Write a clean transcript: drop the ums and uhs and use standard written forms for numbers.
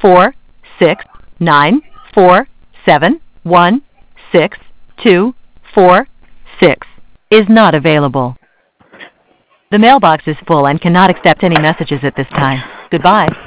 469471626 is not available. The mailbox is full and cannot accept any messages at this time. Goodbye.